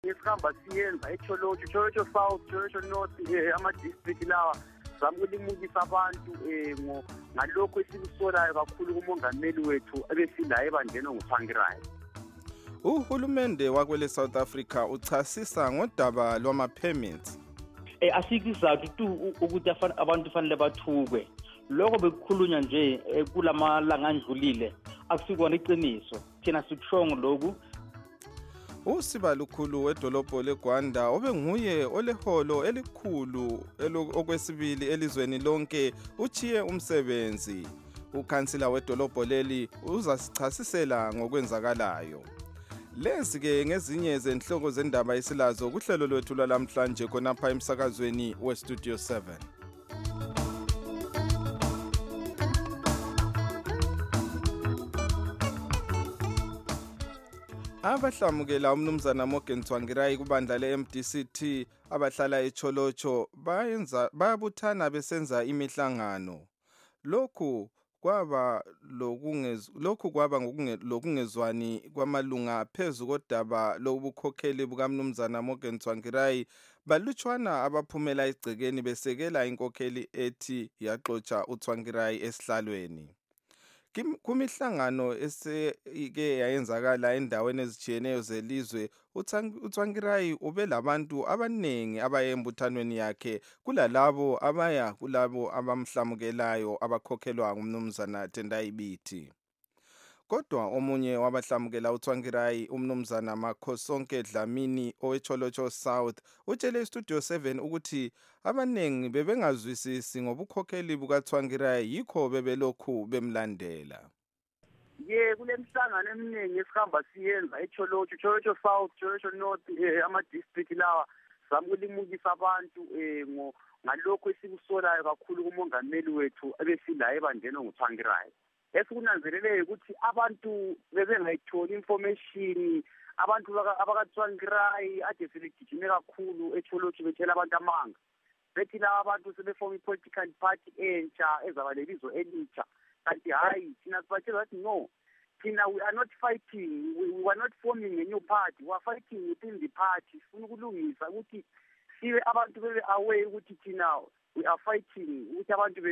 Ngesihamba siyenza eCholocho South, Cholocho North, ama-district lawa zama ukulimukisa abantu ngalokho esikusolayo kakhulu kumongameli wethu ebesilayo ebandleni nguTsvangirai. Uhulumende wakwele South Africa uchasisa ngodaba lwama-permits. Asikizathu tu ukuthi abantu kufanele bathukwe. Lokho bekukhulunywa nje kulamalanga andlulile akusikona iqiniso. Thina sikushongo lokhu. Usiba lukhulu wedolobho leGwanda obenguye oleholo elikhulu okwesibili elizweni lonke uchiye umsebenzi. Ukhansila wedolobho leli uzasichasisela ngokwenzakalayo. Lezi ke ngezinye zenhloko zendaba isilazo kuhlelo lwethu lwalamhlanje khonapha emsakazweni weStudio 7. Abahlamukela umnumzana Morgan Tsvangirai kubandla le-MDCT abahlala eCholocho bayabuthana besenza imihlangano. Lokhu kwaba lokungezwani kwamalunga phezu kodaba lobukhokheli bukamnumzana Morgan Tsvangirai balutshwana abaphumela igcekeni besekela inkokheli ethi yaxotsha uTsvangirai esihlalweni. Kumihlangano eseke yayenzakala endaweni ezijiyeneyo zelizwe, uTsvangirai ube labantu abanengi abaye embuthanweni yakhe kulalabo abaya kulabo abamhlamukelayo abakhokhelwa ngumnumzana Tendai Biti. Kodwa omunye wabahlamukela uTsvangirai umnumzana Makhosonke Dlamini oweCholocho South utshele iStudio 7 ukuthi abanengi bebengazwisisi ngobukhokheli bukaTsvangirai yikho bebelokhu bemlandela. Kulemhlangano eminingi esihamba siyenza eCholocho South, Cholocho North, ama-district lawa zama ukulimukisa abantu ngalokho esikusolayo kakhulu kumongameli wethu ebesilayo ebandleni nguTsvangirai. Esikunanzeleleyo ukuthi abantu bebengayitholi information, abantu abakaTsvangirai ade sebegijime kakhulu eCholocho betshela abantu amanga. Bethi laba abantu sebefoma i-political party entsha ezaba lebizo elitsha. Kanti hayi thina sibatshela ukuthi no, thina we are not fighting, we are not forming a new party, we are fighting within the party. Sifuna ukulungisa ukuthi sibe abantu bebe aware ukuthi thina we are fighting ukuthi abantu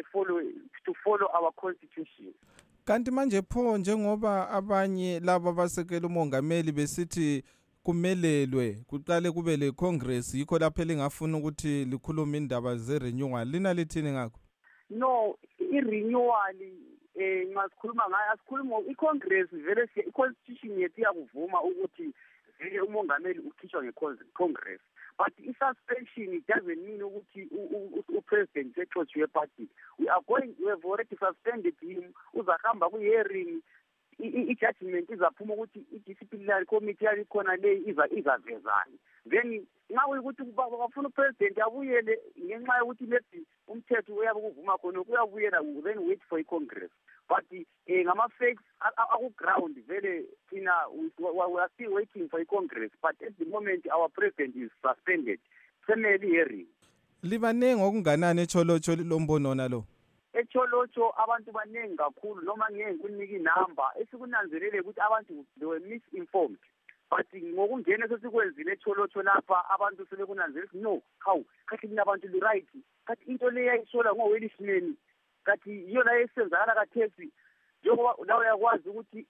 to follow our constitution. Kanti manje pho njengoba abanye laba basekela umongameli besithi kumelelwe kuqale kube le Congress, yikho lapho lingafuna ukuthi likhulume indaba ze-renewal, lina lithini ngakho? No, i-renewal ngasikhuluma ngayo, asikhuluma i-Congress vele i-constitution yethu iyakuvuma ukuthi vele umongameli ukhishwa nge-Congress. But i-suspension doesn't mean ukuthi u-president exotshiwe party. We have already suspended him. Uzahamba ku-hearing, i-judgment izaphuma ukuthi i-disciplinary committee yalikhona le izavezana. Then ngawe ukuthi bafuna upresident abuyele ngenxa yokuthi maybe umthetho uyabe kuvuma khona uyabuyela, then wait for i-Congress. But ngama-facts aku-ground vele thina we are still waiting for i-Congress, but at the moment our president is suspended. Semele hearing. Libanengi okunganani eCholocho lombono nalo? eCholocho abantu baningi kakhulu, noma ngeke ngikunike inamba. Esikunanzelele ukuthi abantu they were misinformed. But ngokungena sesikwenzile eCholocho lapha abantu sebekunanzelela ukuthi no, kathi abantu li-right. Kathi into le yayisola ngoWelishman. Kathi yona esenzakala kathesi njengoba lawo yakwazi ukuthi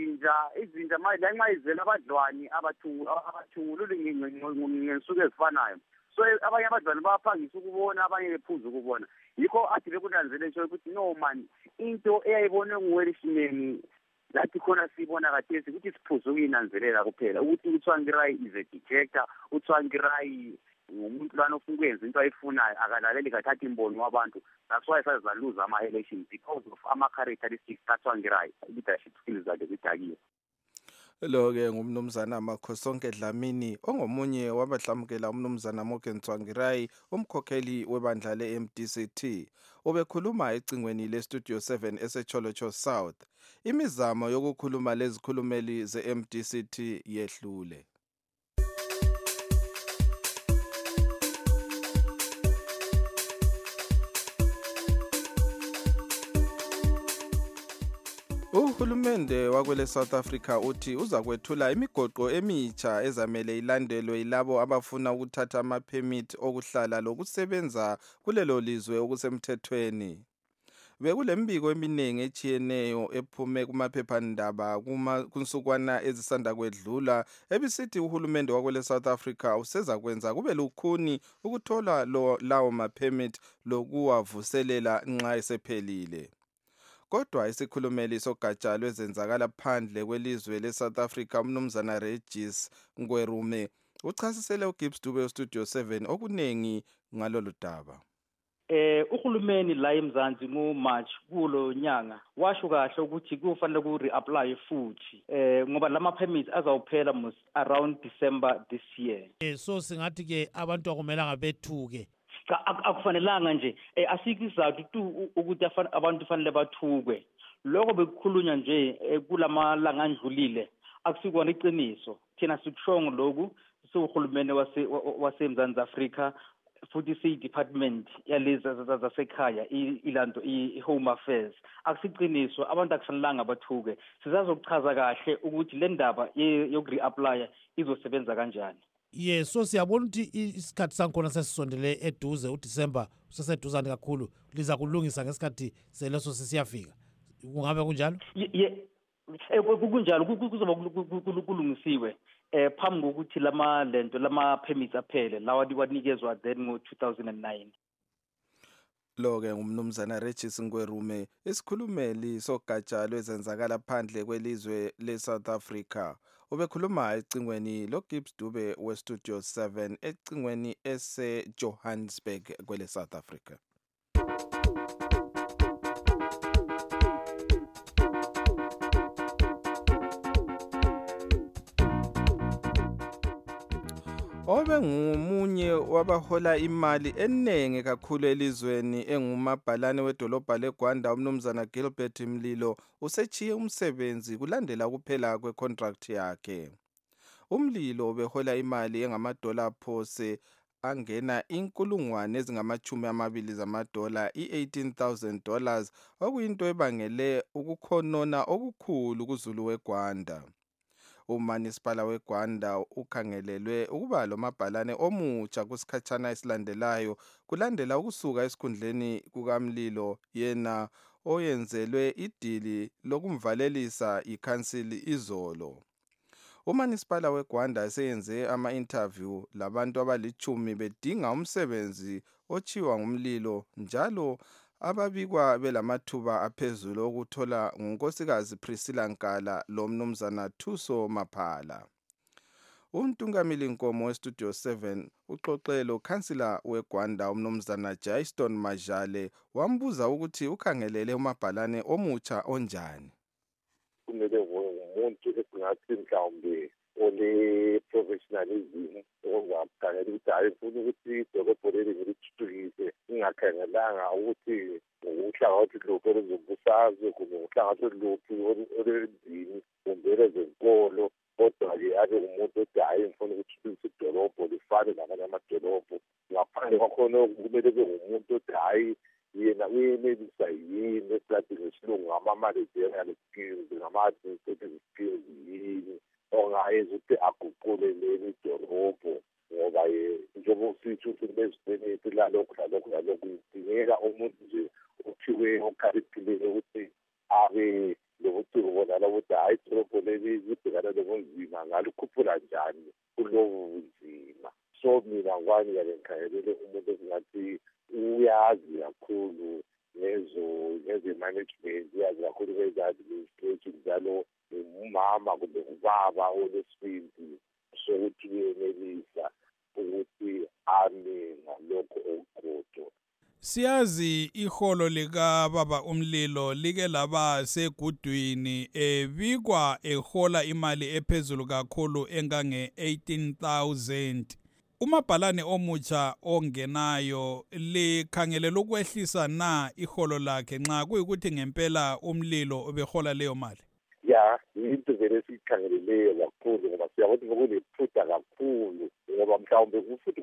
izinja manje lanxa izela abadlwani abathungulule ngensuku ezifanayo. So abanye abadlwani bayaphangisa ukubona, abanye bephuza ukubona. Yikho athi bekunanzelela ukuthi no man, into eyayibonwe nguWelishman lathi khona sibona kathesi ukuthi siphuze ukuyinanzelela kuphela ukuthi uTsvangirai is a dictator, uTsvangirai umuntu lana ofuna ukwenza into ayifunayo akalaleli kathatha imbono wabantu. That's why sazaluza ama-elections, because of ama-characteristics kaTsvangirai, leadership skills zakhe zidakiwe. Lo-ke ngumnumzana Makhosonke Dlamini ongomunye wabahlamukela umnumzana Morgan Tsvangirai umkhokheli webandla le-MDCT obekhuluma ecingweni leStudio 7 eseCholocho South. Imizamo yokukhuluma lezikhulumeli ze-MDCT yehlule. Uhulumende wakwele South Africa uthi uza kwethula imigoqo emitsha ezamele ilandelwe yilabo abafuna ukuthatha ama-permit okuhlala lokusebenza kulelo lizwe okusemthethweni. Bekulembiko eminingi echiyeneyo ephume kumaphephandaba kunsukwana ezisanda kwedlula ebisithi uhulumende wakwele South Africa useza kwenza kube lukhuni ukuthola lawo ma-permit lokuwavuselela nxa esephelile. Kodwa isikhulumeli sogatsha lwezenzakala phandle kwelizwe le-South Africa umnumzana Regis Ngwerume uchasisele uGibbs Dube Studio 7 okuningi ngalolu daba. Uhulumeni la eMzansi ngoMarch kulo nyanga washo kahle ukuthi kufanele ku reapply futhi ngoba lama permits azawuphela around December this year. So singathi ke abantu akumelanga bethuke. Akufanelanga nje asikho isizathu tu ukuthi abantu fanele bathukwe. Lokho bekukhulunywa nje kulamalanga andlulile akusikona iqiniso. Thina sikushongo lokhu sohulumeni waseMzansi Africa futhi department yalezi zasekhaya ilanto i-home affairs akusiqiniso abantu akufanelanga bathuke. Sizazokuchaza kahle ukuthi le ndaba yoku-reapply izosebenza kanjani. Yes, so siyabona ukuthi isikhathi sankhona sesisondele eduze uDisember useseduzane kakhulu liza kulungisa ngesikhathi seleso sisiyafika. Kungabe kunjalo? Kunjalo kuzoba kulungisiwe phambi kokuthi lama permits aphele lawa wanikezwa then ngo-2009. Lo-ke ngumnumzana Regis Ngwerume isikhulumeli sogatsha lwezenzakala phandle kwelizwe le-South Africa. Ubekhuluma ecingweni loGibbs Dube weStudio 7 ecingweni ese-Johannesburg kwele-South Africa. Obe ngumunye wabahola imali enenge kakhulu elizweni engumabhalane wedolobha leGwanda umnumzana Gilbert Mlilo usechiye umsebenzi kulandela kuphela kwecontract yakhe. Umlilo ubehola imali engamadola phose angena inkulungwane ezingama-20 zamadola i-$18,000 okuyinto ebangele ukukhonona okukhulu kuZulu weGwanda. Umanisipala weGwanda ukhangelelwe ukuba lo mabhalane omutsha kusikhatshana esilandelayo kulandela ukusuka esikhundleni kukaMlilo yena oyenzelwe idili lokumvalelisa ikhansili izolo. Umanisipala weGwanda seyenze ama-interview labantu abali-10 bedinga umsebenzi ochiwa ngumlilo njalo ababikwa belamathuba aphezulu okuthola ngunkosikazi Priscilla Nkala lo mnumzana Thuso Maphala. Untungamili Nkomo weStudio 7 uxoxelo kansila weGwanda umnumzana Jayston Majale wambuza ukuthi ukhangelele umabhalane omutsha onjani. Kumele umuntu esingathi mhlawumbe ole-professionalism ongakhangela ukuthi hayi ufuna ukuthi idolobho leli ngilithuthukise ingakhangelanga ukuthi ngokuhlangathi lokhu oluzobusazwe kumbe ngokuhlangathi lokhu olwendini kumbe elezenkolo kodwa-ke abe umuntu othi hayi ngifuna ukuthuthukisa idolobho lifane namanye amadolobho. Ngaphandle kwakhona kumele kube ngumuntu othi hayi yena uyenelisa yini esingathi ngesilungu ngama-managerial skills ngama-administrative skills yini ongayenza ukuthi aguqule leli dolobho ngoba njengoba usitsho ukuthi beziboneti lalokhu idingeka umuntu nje othiwe okhaliphilele ukuthi abe lobuciko bonala ukuthi hayi idolobho leli libhekana lobunzima ngalikhuphula njani kulobu bunzima. So mina kwani yake ngikhangelele umuntu esingathi uyazi kakhulu ngeze-management uyazi kakhulu ngeze-administration njalo umama kumbe ubaba olesibindi sokuthi uyenelisa ukuthi ame ngalokho okuqotho. Siyazi iholo lika baba uMlilo like laba segudwini bikwa ehola imali ephezulu kakhulu engange 18,000. Umabhalane omutsha ongenayo likhangelela ukwehlisa na iholo lakhe nxa kuyikuthi ngempela uMlilo ubehola leyo mali? Ya, into vele sikhangeleleyo kakhulu ngoba siyabona kunephutha kakhulu ngoba mhlawumbe futhi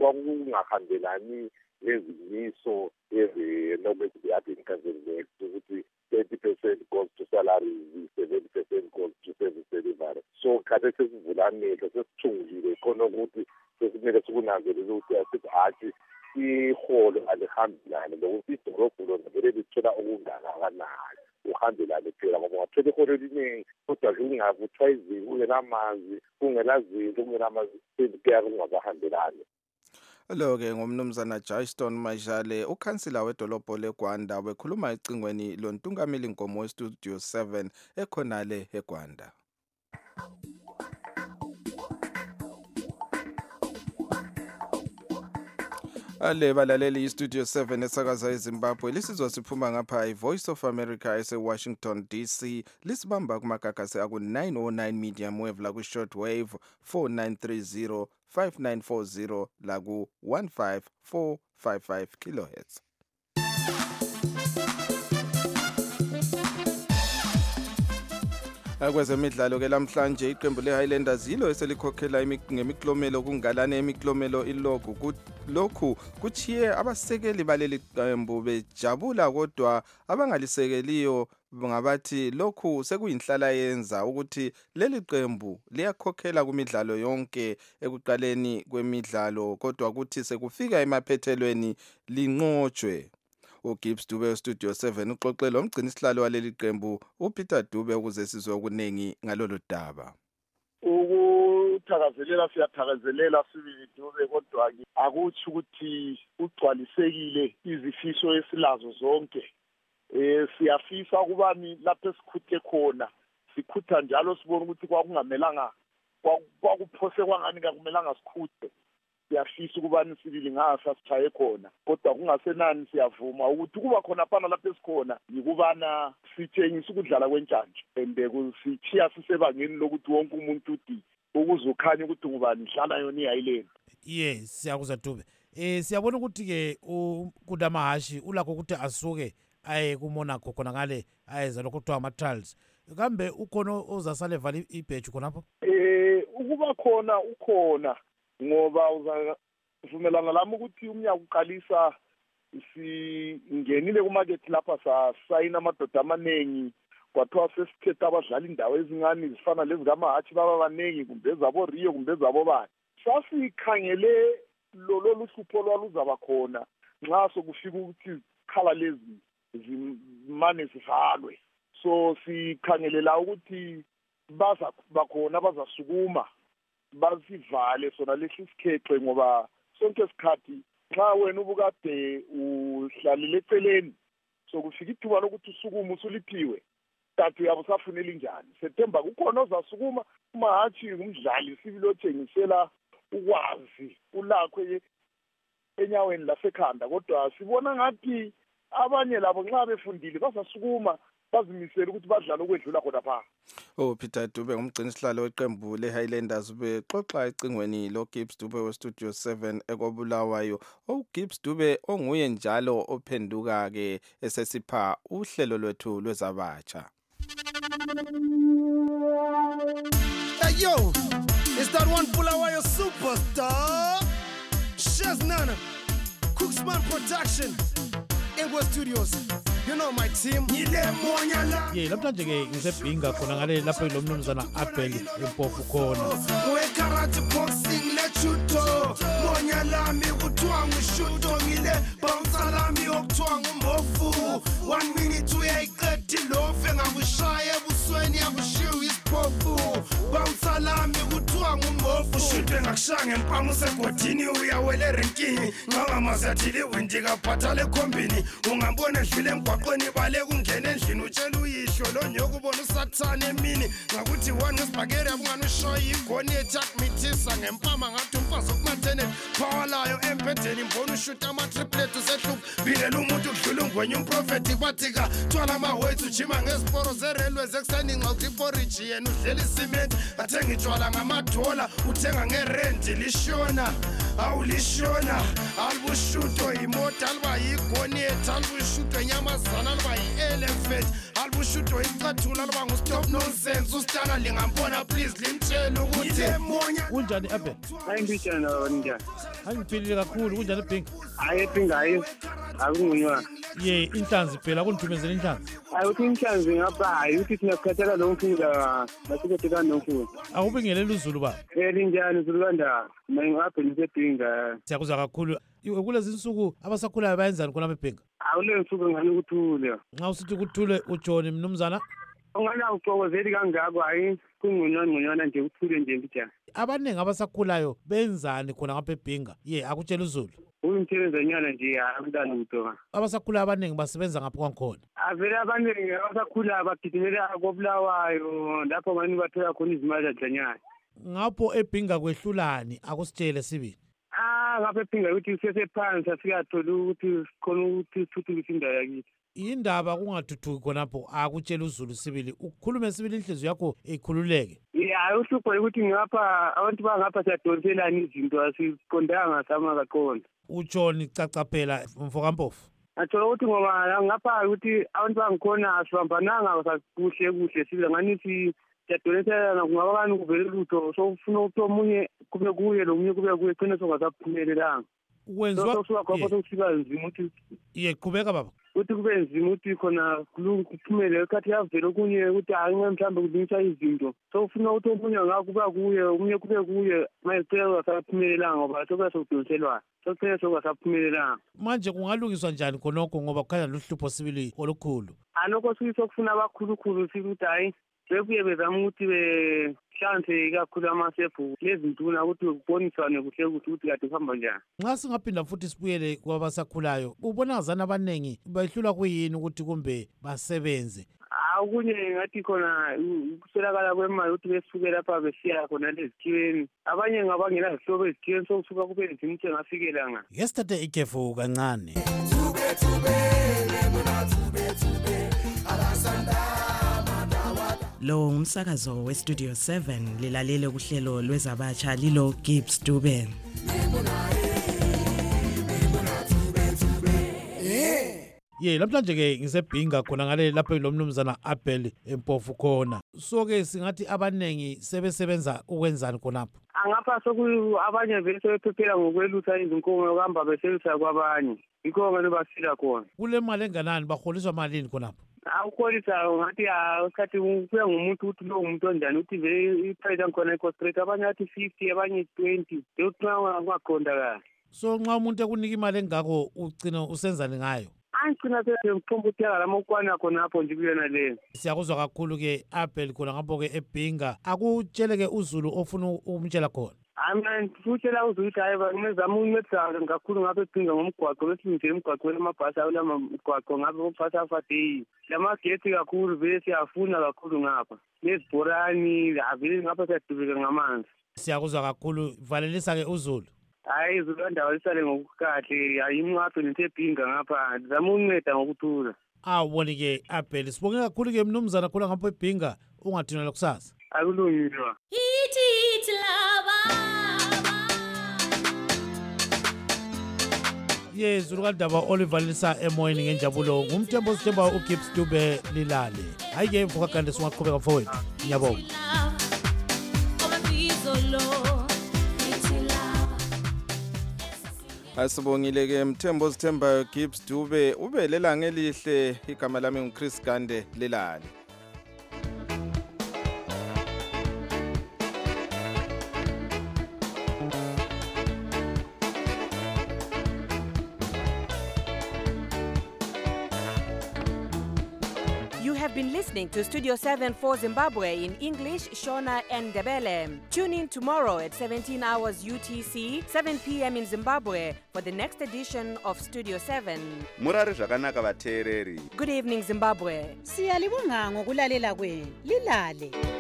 kwakungahambelani nezimiso ezinokube ziyade inkanzeleko ukuthi 30% goes to salaries, 70% goes to service delivery. So kade sesivula amehlo sesithungile khona ukuthi sekumele sikunanzelele ukuthi asithi hathi iholo alihambelani lokuthi idorobho lona vele lithola okungakanani uhambelane phela ngoba ungathola iholo eliningi kodwa kungakuthiwa izinto kungenamanzi kungenazinto kungenamazinto kungakahambelani. Lo-ke ngumnumzana Jayston Majale, ukhansila wedolobho leGwanda, bekhuluma ecingweni lontungameli Nkomo weStudio 7 ekhonale eGwanda. Ale balaleli iStudio 7 esakaza eZimbabwe lisizwa siphuma ngapha iVoice of America eseWashington DC, lisibamba kumagagasi aku-909 medium wave la ku-short wave 4930 5940 la ku-15455 kilohertz. Kwezemidlalo ke lamhlanje iqembu leHighlanders yilo eselikhokhela ngemiklomelo kungalane emiklomelo ilogo lokhu kuchiye abasekeli baleli qembu bejabula kodwa abangalisekeliyo ngabathi lokhu sekuyinhlala yenza ukuthi leli qembu liyakhokhela kumidlalo yonke ekuqaleni kwemidlalo kodwa ukuthi sekufika emaphethelweni linqotshwe. uGibbs Dube weStudio 7 uxoxela umgcini isihlalo waleli qembu uPeter Dube ukuze sizwe okuningi ngalolu daba. Ukuthakazelela siyathakazelela sibili Dube kodwa akuthi ukuthi ugcwalisekile izifiso esilazo zonke. Siyafisa ukubani lapho esikhuthe khona sikhutha njalo sibona ukuthi kwakungamelanga kwakuphose kwangani kakumelanga sikhuthe. Siyafisa ukubani sibili ngasa sichaye khona kodwa kungasenani siyavuma ukuthi kuba khona phana lapho esikhona yikubana sitshengisa ukudlala kwentshanje ende kusithiya sisebangeni lokuthi wonke umuntu uthi ukuzokhanya ukuthi ngubani dlala yona iHighland. Yes, siyakuzwa Dube. Siyabona ukuthi ke uKudamahashi ulakho ukuthi asuke aye kuMonaco khona ngale ayeza lokho kuthiwa ama-trials. Kambe ukhona ozasale vala ibheju khonapho? Ukuba khona ukhona ngoba uzavumelana lami ukuthi umnyaka uqalisa singenile kumarket lapha sasayina amadoda amaningi kwathiwa sesithethe abadlala indawo ezingani zifana lezi kamahathi baba baningi kumbe zabo Rio kumbe zabo bani. Sasikhangele lolu hlupho lwaluzaba khona nxa sokufika ukuthi khala lezi zimane zivalwe. So sikhangelela ukuthi baza bakhona bazasukuma basivale sona lesi sikhexe ngoba sonke isikhathi xa wena ubukade uhlalile eceleni sokufika ithuba lokuthi usukuma usuliphiwe kanti uyabusafunela njani. September kukhona ozasukuma umahathi umdlali sibili othengisela ukwazi ulakho enyaweni lasekhanda kodwa sibona ngathi abanye labo nxa befundile bazasukuma bazimisela ukuthi badlale okwedlula khona pha. Peter Dube ngumgcini isihlalo weqembu leHighlanders bexoxa ecingweni loGibbs Dube weStudio 7 ekobulawayo. uGibbs Dube onguye njalo ophenduka ke esesipha uhlelo lwethu lwezabatsha. Hey yo, is that one Bulawayo superstar? Shaznana, Cooksman Production, Ego Studios. You know my team. Yeah, namhlanje ke ngisebhinga khona ngale lapho lo mnumzana Abel eMpofu khona. We karate boxing let you talk. Monya lami kuthiwa ngushuto ngile bouncer lami okuthiwa ngumhofu. 1 minute uyayiqeda ilofe ngakushaya ebusweni yakushiya isiphofu. Bouncer lami kuthiwa ngumhofu. Ushute ngakushaya ngempama usegodini uyawela erenkini. Ngamazathile wendika phathale ekhombini ungambona edlule emgwaqweni bale kungena endlini utshela uyihlo lo nyoko ubona usathane emini ngakuthi one ngesibhakeri abungani ushoya igoni ethakmithisa ngempama ngathi umfazi okumathene phawalayo empedeni mbona ushuta ama-triplet usehlupha bilela umuntu kudlula ungwenye umprofethi kwathika thwala ama-weights ujima ngeziporo zerelwe zekuseni nxa iporiji yena udlela isimenti athenga itshwala ngamadola uthenga ngerenti lishona awulishona alibushuto yimota aliba yigoni ethu alibushuto enyamazana aliba yi-elephant bushudo icathula loba ngustop nonsense usitana lingambona please limtshele ukuthi monya Kunjani Abel? Ayindijana njani? Angiphilile kakhulu kunjani Pink? Hayi Pink hayi. Akungunywa. Ye inhlanzi phela kunithumezela inhlanzi. Awuthi inhlanzi ngapha hayi uthi sinakhathala lo mfula masiketika nomfula. Awubingelela uZulu ba. Linjani Zulukanda? Ngapha nisepinga. Siyakuzwa kakhulu. Kulezi insuku abasakhulayo bayenzani khona bePinga? Awule nsuku ngani ukuthule. Nxa usithi kuthule uJohn mnumzana? Ungana uxokozeli kangako hayi kungconywana nje ukuthule nje njani. Abaningi abasakhulayo benzani khona ngapha eBhinga? Ye akutshela uZulu. Uyimthezanyana nje akudala utho. Abasakhulayo abaningi basebenza ngapha kwankhona. Avele abaningi abasakhula bagidimela koBulawayo lapho ngani bathola khona izimali zadlanyana. Ngapho eBhinga kwehlulani akusitshele sibili. Ngapha ePhinga ukuthi sesephansi asiyathola ukuthi khona ukuthi sithuthukise indawo yakithi. Indaba kungathuthuki khonapho akutshela uZulu sibili ukukhulume sibili inhliziyo yakho ikhululeke. Yeah, uhlupho ukuthi ngapha abantu bangapha siyadonselana izinto asiqondanga sama kaqonda. uJohn caca phela mfokampofu. Athola ukuthi ngoba ngapha ukuthi abantu bangikhona asibambananga kuhle sibile ngani siyadonselana kungaba kani kuvele lutho so ufuna ukuthi omunye kube kuye lo munye kube kuye qine songasaphumelelanga. Wenziwa sokusuka khona sokusiba nzima ukuthi qhubeka baba. Uthi kube nzima ukuthi khona kuphumele ekhathi yavela okunye ukuthi hayi mhlawumbe kulungisa izinto so ufuna ukuthi omunye ngakuba kuye omunye kube kuye mayicela wasaphumelelanga ngoba sokuba sokudonselwana sokuphela sokasaphumelelanga. Manje kungalungiswa njani khonokho ngoba kukhanya luhlupho sibili olukhulu? Alokho sokufuna abakhulukhulu sikuthi hayi bebuye bezama ukuthi behlanze kakhulu amasefu lezintuna ukuthi kuboniswane kuhle ukuthi kade kuhamba njani. Nxa singaphinda futhi sibuyele kwabasakhulayo ubonakazana abaningi bayihlula kuyini ukuthi kumbe basebenze? Okunye ngathi khona ukuswelakala kwemali ukuthi besuke lapha besiya khona lezikhiweni abanye ngabangela zihlobo ezikhiweni sokusuka kube nzima ukuthi engafikelanga. Yesterday ikhefu kancane. Lo ngumsakazo weStudio 7 lilalele kuhlelo lwezabatsha lilo Gibbs Dube. Namhlanje ke ngisebhinga khona ngale lapho lo mnumzana Abel empofu khona. So ke singathi abanengi sebesebenza ukwenzani khonapho? Angapha abanye vele sebephephela ngokwelusa izinkomo yokuhamba beselisa kwabanye. Yikho ngani basila khona. Kule mali enganani baholiswa malini khonapho? Awukholisa ngathi isikhathi kuya ngumuntu ukuthi lo umuntu onjani uthi vele iprice yakhona icostrate abanye athi 50 abanye 20 yokuthwa ngaqonda kahle. So nxa umuntu ekunika imali engako ugcina usenzani ngayo? Angicina sengithomba ukuthi yala mokwana khona apho nje kuyona le. Siyakuzwa kakhulu ke Abel khona ngapho ke eBhinga akutshele ke uZulu ofuna umtshela khona. Amen futhela uZulu ukuthi hayi ngizama uncedisa kakhulu ngapha eBhinga ngomgwaqo bese ngithe umgwaqo lamabhasi awulama umgwaqo ngapha ubhasi afadeyi. Lamageti kakhulu vele siyafuna kakhulu ngapha. Nezibhorani avele ngapha siyadubeka ngamanzi. Siyakuzwa kakhulu valelisa ke uZulu. Hayi Zulukanda isale ngokukahle ayimngaphe nentebhinga ngapha zama unceda ngokuthula. Awuboni ke Abel sibonge kakhulu ke mnumzana khona ngapha eBhinga ungathina kusasa. Akulungilwa. Ithi laba. Zulukandaba olivalisa emoyeni ngenjabulo ngumthembo sithemba uGibbs Dube lilale. Hayi ke mvuka kanti singaqhubeka mfowethu. Ngiyabonga. Asibongile ke Mthembo Sithemba Gibbs Dube ubelela ngelihle igama lami nguChris Gande lelali. You have been listening to Studio 7 for Zimbabwe in English, Shona and Ndebele. Tune in tomorrow at 17 hours UTC, 7 p.m. in Zimbabwe for the next edition of Studio 7. Murari zvakanaka vateereri. Good evening, Zimbabwe. Siyalibonga ngokulalela kwenu. Lilale.